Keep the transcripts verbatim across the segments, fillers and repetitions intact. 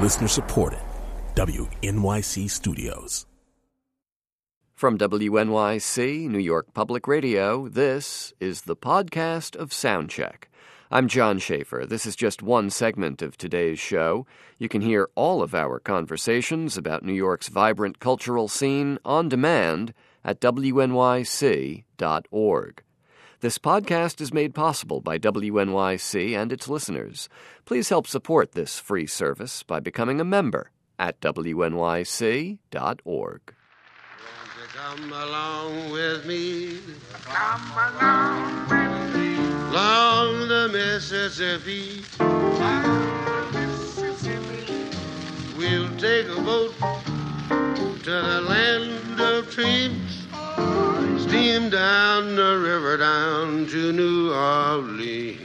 Listener supported. W N Y C Studios. From W N Y C, New York Public Radio, this is the podcast of Soundcheck. I'm John Schaefer. This is just one segment of today's show. You can hear all of our conversations about New York's vibrant cultural scene on demand at W N Y C dot org. This podcast is made possible by W N Y C and its listeners. Please help support this free service by becoming a member at W N Y C dot org. Come along with me. Come along with me. Along the Mississippi. Along the Mississippi. We'll take a boat to the land of dreams. Steam down the river down to New Orleans.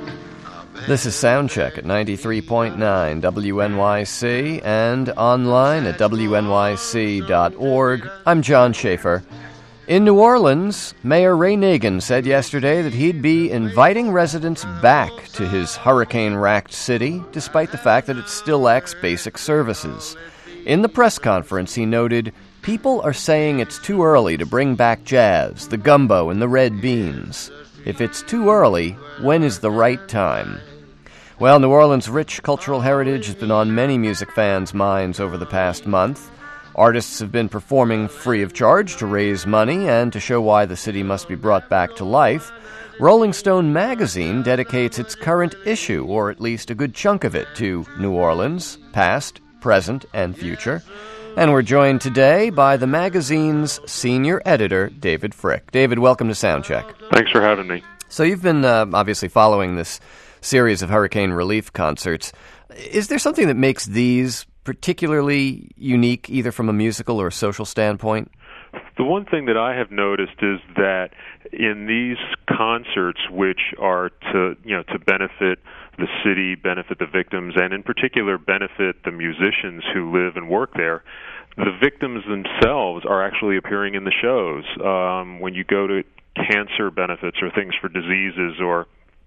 This is Soundcheck at ninety-three point nine W N Y C and online at W N Y C dot org. I'm John Schaefer. In New Orleans, Mayor Ray Nagin said yesterday that he'd be inviting residents back to his hurricane-racked city, despite the fact that it still lacks basic services. In the press conference, he noted, "People are saying it's too early to bring back jazz, the gumbo, and the red beans. If it's too early, when is the right time?" Well, New Orleans' rich cultural heritage has been on many music fans' minds over the past month. Artists have been performing free of charge to raise money and to show why the city must be brought back to life. Rolling Stone magazine dedicates its current issue, or at least a good chunk of it, to New Orleans, past, present, and future. And we're joined today by the magazine's senior editor, David Frick. David, welcome to Soundcheck. Thanks for having me. So you've been uh, obviously following this series of hurricane relief concerts. Is there something that makes these particularly unique, either from a musical or a social standpoint? The one thing that I have noticed is that in these concerts, which are to, you know, to benefit the city, benefit the victims, and in particular benefit the musicians who live and work there, the victims themselves are actually appearing in the shows. Um, when you go to cancer benefits or things for diseases or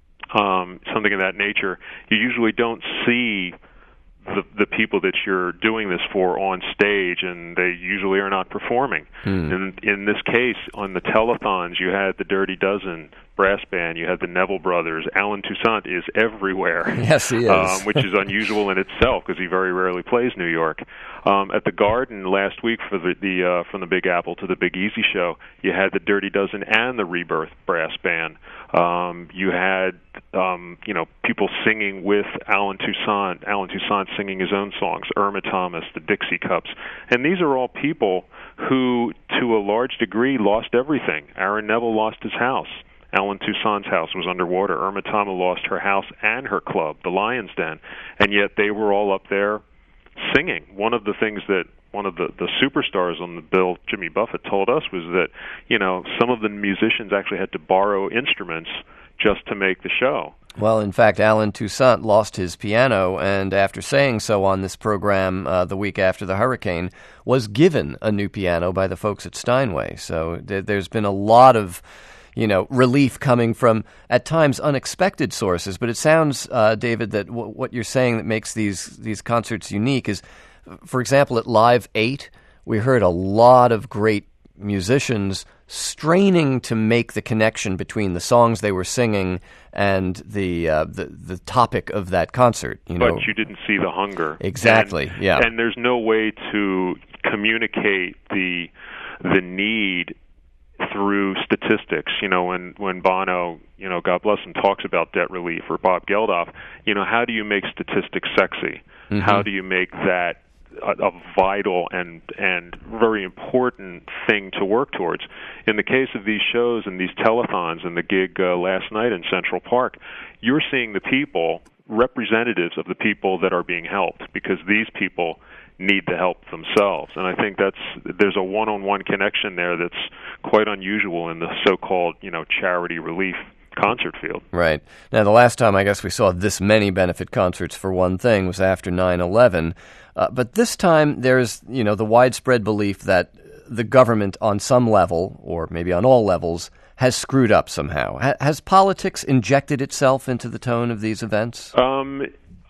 um, something of that nature, you usually don't see the the people that you're doing this for on stage, and they usually are not performing. Hmm. In, in this case, on the telethons, you had the Dirty Dozen brass band, you had the Neville Brothers. Alan Toussaint is everywhere. Yes, he is. um, which is unusual in itself because he very rarely plays New York. Um, at the Garden last week for the, the uh, from the Big Apple to the Big Easy show, you had the Dirty Dozen and the Rebirth brass band. Um, you had um, you know people singing with Alan Toussaint, Alan Toussaint singing his own songs, Irma Thomas, the Dixie Cups, and these are all people who, to a large degree, lost everything. Aaron Neville lost his house. Alan Toussaint's house was underwater. Irma Thomas lost her house and her club, the Lion's Den, and yet they were all up there singing. One of the things that one of the, the superstars on the bill, Jimmy Buffett, told us was that, you know, some of the musicians actually had to borrow instruments just to make the show. Well, in fact, Alan Toussaint lost his piano, and after saying so on this program uh, the week after the hurricane, was given a new piano by the folks at Steinway. So th- there's been a lot of, you know, relief coming from, at times, unexpected sources. But it sounds, uh, David, that w- what you're saying that makes these these concerts unique is, for example, at Live eight, we heard a lot of great musicians straining to make the connection between the songs they were singing and the uh, the, the topic of that concert. You know? But you didn't see the hunger. Exactly, and, yeah. And there's no way to communicate the the need through statistics. You know, when, when Bono, you know, God bless him, talks about debt relief, or Bob Geldof, you know, how do you make statistics sexy? Mm-hmm. How do you make that a, a vital and and very important thing to work towards? In the case of these shows and these telethons and the gig uh, last night in Central Park, you're seeing the people, representatives of the people that are being helped, because these people need the help themselves. And I think that's there's a one-on-one connection there that's quite unusual in the so-called, you know, charity relief concert field. Right. Now, the last time I guess we saw this many benefit concerts, for one thing, was after nine eleven. Uh, but this time there's, you know, the widespread belief that the government on some level, or maybe on all levels, has screwed up somehow. Ha- has politics injected itself into the tone of these events? Um,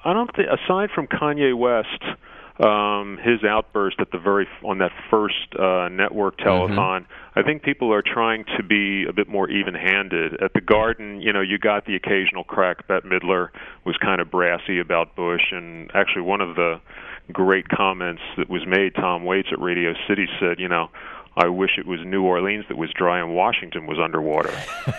I don't think, aside from Kanye West, um, his outburst at the very on that first uh, network telethon, mm-hmm. I think people are trying to be a bit more even-handed. At the Garden, you know, you got the occasional crack. Bette Midler was kind of brassy about Bush, and actually one of the great comments that was made, Tom Waits at Radio City said, you know, I wish it was New Orleans that was dry and Washington was underwater.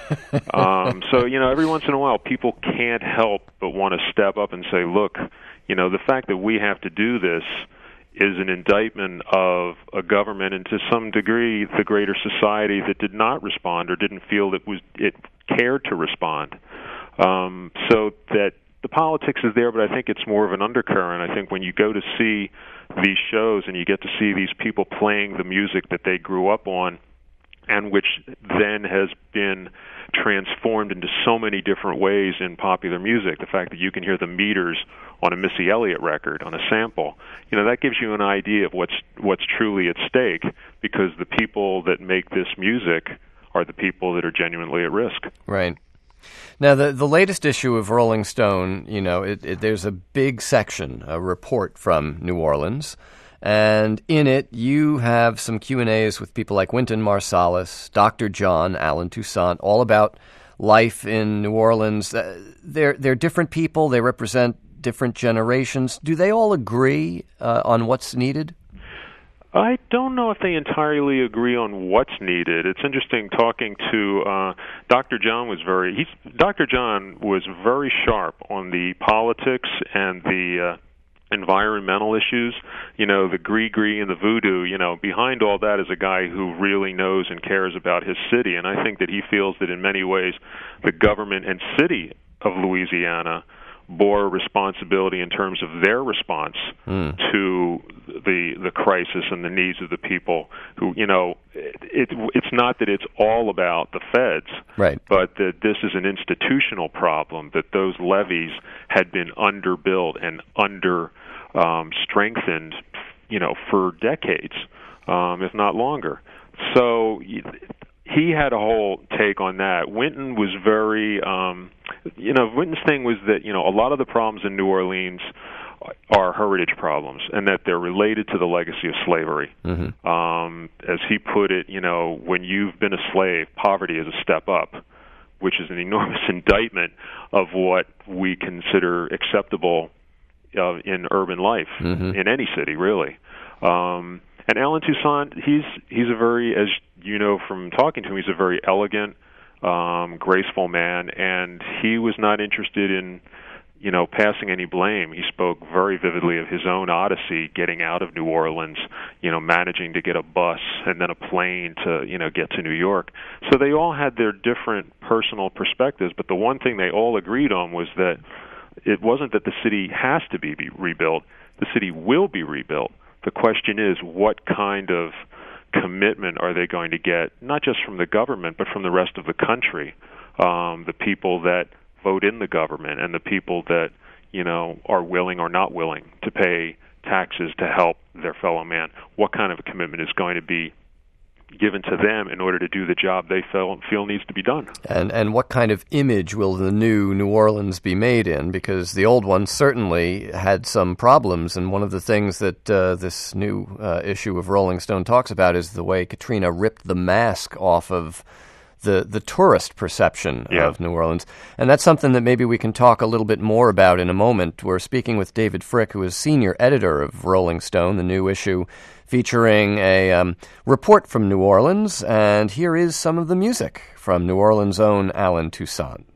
um, so, you know, every once in a while, people can't help but want to step up and say, look, you know, the fact that we have to do this is an indictment of a government and to some degree the greater society that did not respond or didn't feel that was it cared to respond. Um, so that the politics is there, but I think it's more of an undercurrent. I think when you go to see these shows and you get to see these people playing the music that they grew up on and which then has been transformed into so many different ways in popular music, the fact that you can hear the meters on a Missy Elliott record, on a sample, you know, that gives you an idea of what's what's truly at stake, because the people that make this music are the people that are genuinely at risk. Right. Now, the the latest issue of Rolling Stone, you know, it, it, there's a big section, a report from New Orleans, and in it you have some Q and A's with people like Wynton Marsalis, Doctor John, Alan Toussaint, all about life in New Orleans. Uh, they're they're different people. They represent different generations. Do they all agree uh, on what's needed? I don't know if they entirely agree on what's needed. It's interesting talking to uh, Doctor John. Was very he's Doctor John was very sharp on the politics and the uh, environmental issues. You know, the gree-gree and the voodoo. You know, behind all that is a guy who really knows and cares about his city, and I think that he feels that in many ways the government and city of Louisiana bore responsibility in terms of their response mm. to the the crisis and the needs of the people who, you know, it, it, it's not that it's all about the feds, right, but that this is an institutional problem, that those levees had been underbuilt and under um, strengthened, you know, for decades, um, if not longer. So he had a whole take on that. Wynton was very, um, you know, Wynton's thing was that, you know, a lot of the problems in New Orleans are heritage problems and that they're related to the legacy of slavery. Mm-hmm. Um, as he put it, you know, when you've been a slave, poverty is a step up, which is an enormous indictment of what we consider acceptable uh, in urban life, mm-hmm. in any city, really. Um, and Alan Toussaint, he's he's a very, as you know from talking to him, he's a very elegant, um, graceful man, and he was not interested in, you know, passing any blame. He spoke very vividly of his own odyssey getting out of New Orleans, you know, managing to get a bus and then a plane to, you know, get to New York. So they all had their different personal perspectives, but the one thing they all agreed on was that it wasn't that the city has to be rebuilt. The city will be rebuilt. The question is, what kind of commitment are they going to get, not just from the government, but from the rest of the country, um, the people that vote in the government and the people that, you know, are willing or not willing to pay taxes to help their fellow man. What kind of a commitment is going to be given to them in order to do the job they feel, feel needs to be done? And and what kind of image will the new New Orleans be made in? Because the old one certainly had some problems, and one of the things that uh, this new uh, issue of Rolling Stone talks about is the way Katrina ripped the mask off of the the tourist perception yeah. of New Orleans. And that's something that maybe we can talk a little bit more about in a moment. We're speaking with David Frick, who is senior editor of Rolling Stone, the new issue featuring a um, report from New Orleans. And here is some of the music from New Orleans' own Alan Toussaint.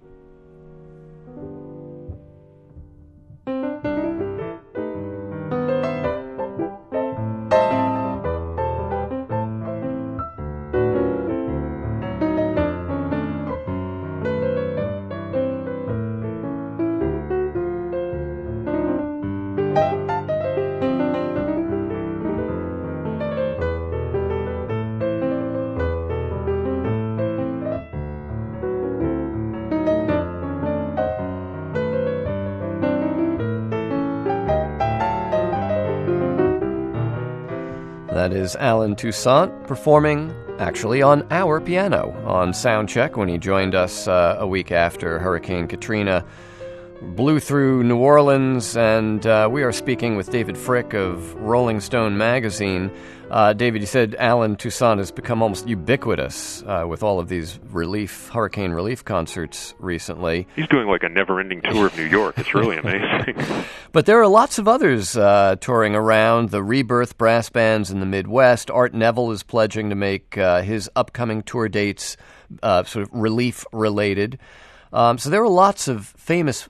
That is Alan Toussaint performing, actually, on our piano on Soundcheck when he joined us uh, a week after Hurricane Katrina blew through New Orleans, and uh, we are speaking with David Frick of Rolling Stone magazine. Uh, David, you said Allen Toussaint has become almost ubiquitous uh, with all of these relief, hurricane relief concerts recently. He's doing like a never-ending tour of New York. It's really amazing. But there are lots of others uh, touring around, the Rebirth brass bands in the Midwest. Art Neville is pledging to make uh, his upcoming tour dates uh, sort of relief-related. Um, so there are lots of famous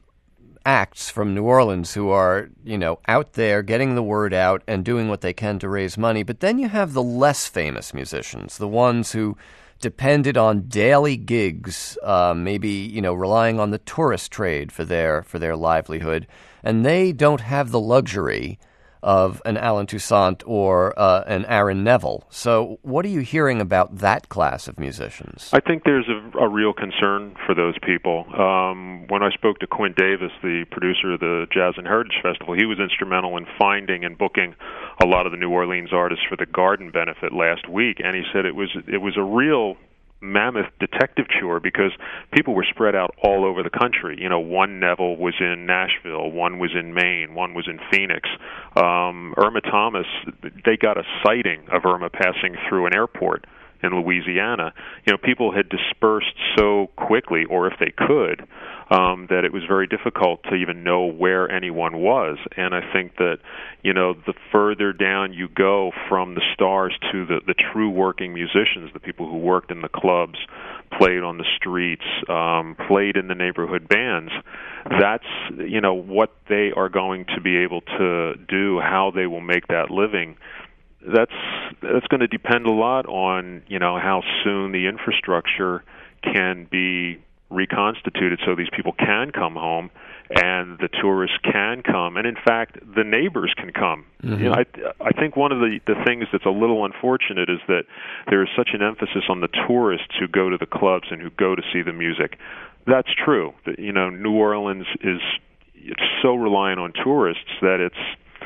acts from New Orleans who are, you know, out there getting the word out and doing what they can to raise money. But then you have the less famous musicians, the ones who depended on daily gigs, uh, maybe, you know, relying on the tourist trade for their for their livelihood, and they don't have the luxury of an Allen Toussaint or uh, an Aaron Neville. So what are you hearing about that class of musicians? I think there's a, a real concern for those people. Um, when I spoke to Quint Davis, the producer of the Jazz and Heritage Festival, he was instrumental in finding and booking a lot of the New Orleans artists for the Garden benefit last week, and he said it was it was a real mammoth detective chore because people were spread out all over the country. You know, one Neville was in Nashville, one was in Maine, one was in Phoenix. Um, Irma Thomas, they got a sighting of Irma passing through an airport in Louisiana. You know, people had dispersed so quickly, or if they could, um, that it was very difficult to even know where anyone was. And I think that, you know, the further down you go from the stars to the, the true working musicians, the people who worked in the clubs, played on the streets, um, played in the neighborhood bands, that's, you know, what they are going to be able to do, how they will make that living. That's that's going to depend a lot on, you know, how soon the infrastructure can be reconstituted so these people can come home and the tourists can come, and in fact the neighbors can come. Mm-hmm. You know, I I think one of the the things that's a little unfortunate is that there is such an emphasis on the tourists who go to the clubs and who go to see the music. That's true. That, you know, New Orleans is it's so reliant on tourists that it's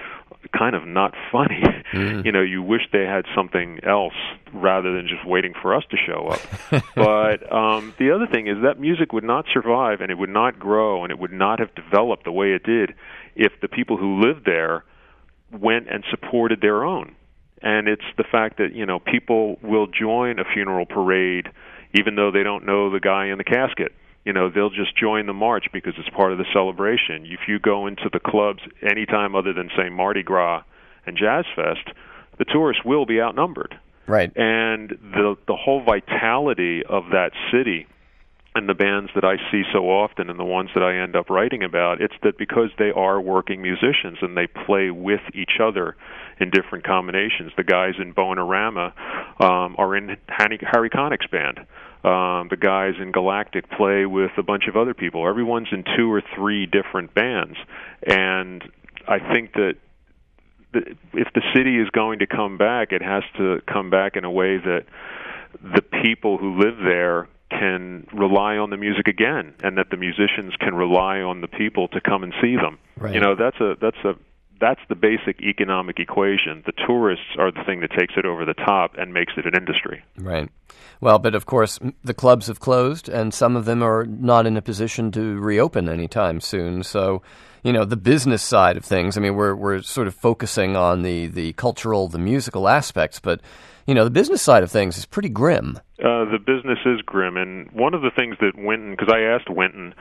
kind of not funny. Mm. You know, you wish they had something else rather than just waiting for us to show up. But um, the other thing is that music would not survive and it would not grow and it would not have developed the way it did if the people who lived there went and supported their own. And it's the fact that, you know, people will join a funeral parade even though they don't know the guy in the casket. You know, they'll just join the march because it's part of the celebration. If you go into the clubs anytime other than, say, Mardi Gras and Jazz Fest, the tourists will be outnumbered. Right. And the the whole vitality of that city and the bands that I see so often and the ones that I end up writing about, it's that because they are working musicians and they play with each other in different combinations. The guys in Bonerama um, are in Harry, Harry Connick's band. Um, the guys in Galactic play with a bunch of other people. Everyone's in two or three different bands. And I think that the, if the city is going to come back, it has to come back in a way that the people who live there can rely on the music again, and that the musicians can rely on the people to come and see them. Right. You know, that's a that's a that's the basic economic equation. The tourists are the thing that takes it over the top and makes it an industry. Right. Well, but of course, the clubs have closed, and some of them are not in a position to reopen anytime soon. So, you know, the business side of things, I mean, we're we're sort of focusing on the, the cultural, the musical aspects, but, you know, the business side of things is pretty grim. Uh, the business is grim, and one of the things that Winton, because I asked Winton,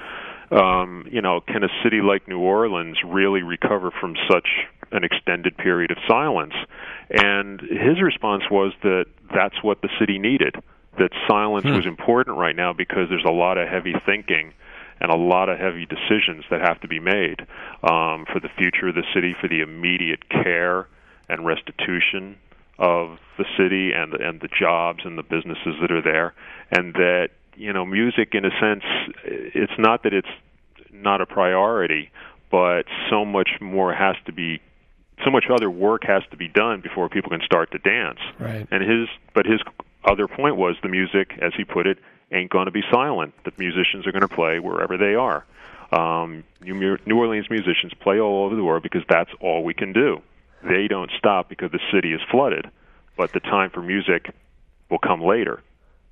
um, you know, can a city like New Orleans really recover from such an extended period of silence? And his response was that that's what the city needed, that silence hmm. was important right now because there's a lot of heavy thinking and a lot of heavy decisions that have to be made um, for the future of the city, for the immediate care and restitution of the city and and the jobs and the businesses that are there, and that, you know, music, in a sense, it's not that it's not a priority, but so much more has to be, so much other work has to be done before people can start to dance. Right. And his, but his other point was the music, as he put it, ain't going to be silent. The musicians are going to play wherever they are. Um, New Orleans musicians play all over the world because that's all we can do. They don't stop because the city is flooded, but the time for music will come later.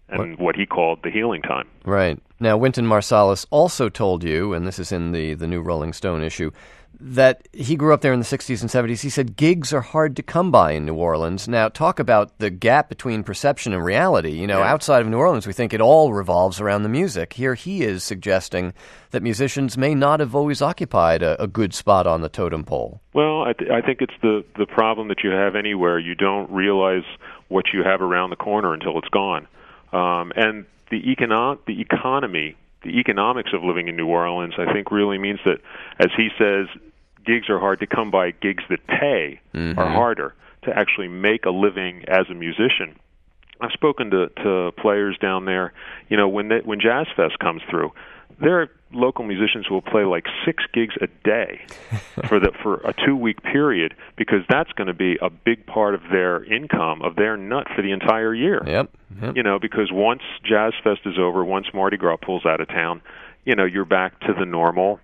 and what, what he called the healing time. Right. Now, Wynton Marsalis also told you, and this is in the, the new Rolling Stone issue, that he grew up there in the sixties and seventies. He said gigs are hard to come by in New Orleans. Now, talk about the gap between perception and reality. You know, yeah. outside of New Orleans, we think it all revolves around the music. Here he is suggesting that musicians may not have always occupied a, a good spot on the totem pole. Well, I, th- I think it's the, the problem that you have anywhere. You don't realize what you have around the corner until it's gone. Um, and the, econo- the economy, the economics of living in New Orleans, I think really means that, as he says, gigs are hard to come by. Gigs that pay mm-hmm. are harder to actually make a living as a musician. I've spoken to, to players down there. You know, when they, when Jazz Fest comes through, there are local musicians who will play like six gigs a day for the for a two-week period, because that's going to be a big part of their income, of their nut for the entire year. Yep. yep. You know, because once Jazz Fest is over, once Mardi Gras pulls out of town, you know, you're back to the normal,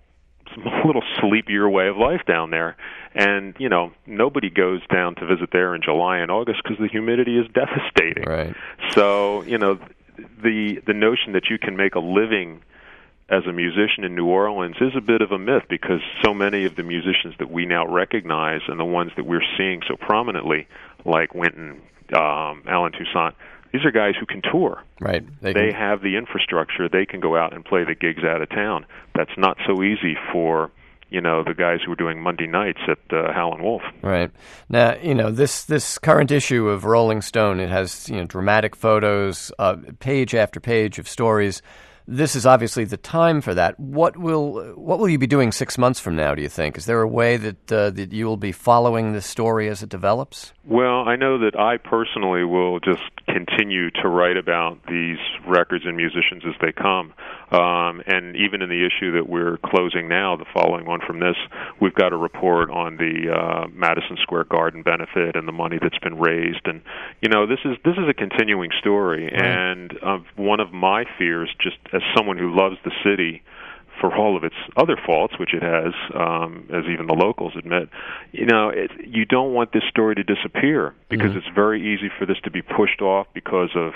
a little sleepier way of life down there. And, you know, nobody goes down to visit there in July and August because the humidity is devastating. Right. So, you know, the the notion that you can make a living as a musician in New Orleans is a bit of a myth, because so many of the musicians that we now recognize and the ones that we're seeing so prominently, like Wynton, um, Alan Toussaint, these are guys who can tour. Right. They, they can... have the infrastructure. They can go out and play the gigs out of town. That's not so easy for, you know, the guys who are doing Monday nights at uh, Howlin' Wolf. Right. Now, you know, this this current issue of Rolling Stone, it has, you know, dramatic photos, uh, page after page of stories. This is obviously the time for that. What will what will you be doing six months from now, do you think? Is there a way that uh, that you will be following this story as it develops? Well, I know that I personally will just continue to write about these records and musicians as they come. Um, and even in the issue that we're closing now, the following one from this, we've got a report on the uh, Madison Square Garden benefit and the money that's been raised. And, you know, this is this is a continuing story. Right. And uh, one of my fears, just as someone who loves the city, for all of its other faults, which it has, um, as even the locals admit, you know, it, you don't want this story to disappear, because mm-hmm. it's very easy for this to be pushed off because of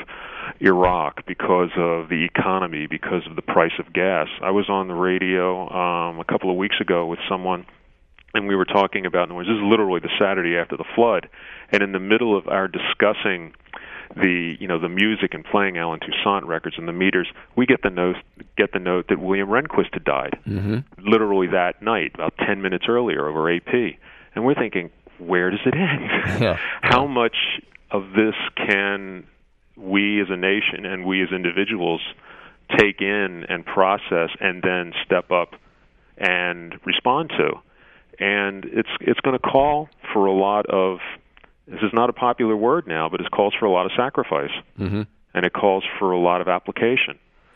Iraq, because of the economy, because of the price of gas. I was on the radio um, a couple of weeks ago with someone, and we were talking about, and this is literally the Saturday after the flood, and in the middle of our discussing the you know the music and playing Alan Toussaint records and the meters, we get the note get the note that William Rehnquist had died, mm-hmm. literally that night, about ten minutes earlier, over A P. And we're thinking, where does it end? Yeah. How much of this can we as a nation and we as individuals take in and process and then step up and respond to? And it's it's going to call for a lot of, this is not a popular word now, but it calls for a lot of sacrifice, mm-hmm. and it calls for a lot of application.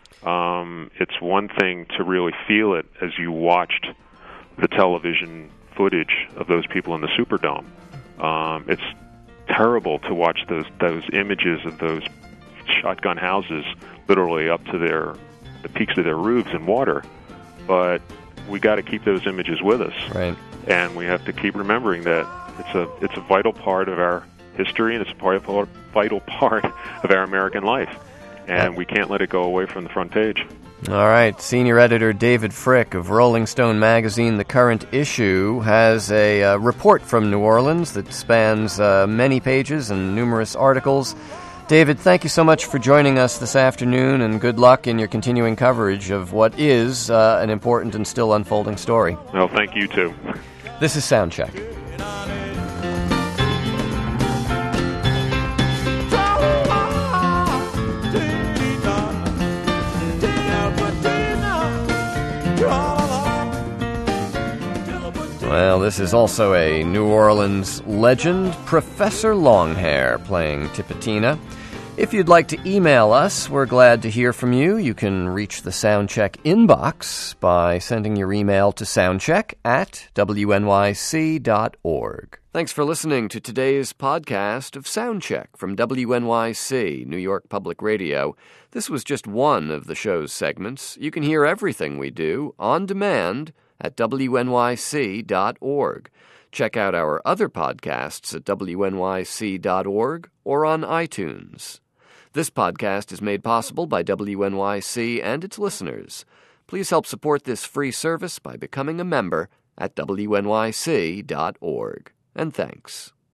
Um, it's one thing to really feel it as you watched the television footage of those people in the Superdome. Um, it's terrible to watch those those images of those shotgun houses literally up to their the peaks of their roofs in water, but we got to keep those images with us, right? And we have to keep remembering that it's a it's a vital part of our history, and it's a part, vital part of our American life, and we can't let it go away from the front page. All right. Senior editor David Frick of Rolling Stone magazine, the current issue, has a uh, report from New Orleans that spans uh, many pages and numerous articles. David, thank you so much for joining us this afternoon, and good luck in your continuing coverage of what is uh, an important and still unfolding story. Well, thank you, too. This is Soundcheck. Well, this is also a New Orleans legend, Professor Longhair, playing Tipitina. If you'd like to email us, we're glad to hear from you. You can reach the Soundcheck inbox by sending your email to soundcheck at w n y c dot org. Thanks for listening to today's podcast of Soundcheck from W N Y C, New York Public Radio. This was just one of the show's segments. You can hear everything we do on demand at w n y c dot org. Check out our other podcasts at w n y c dot org or on iTunes. This podcast is made possible by W N Y C and its listeners. Please help support this free service by becoming a member at W N Y C dot org. And thanks.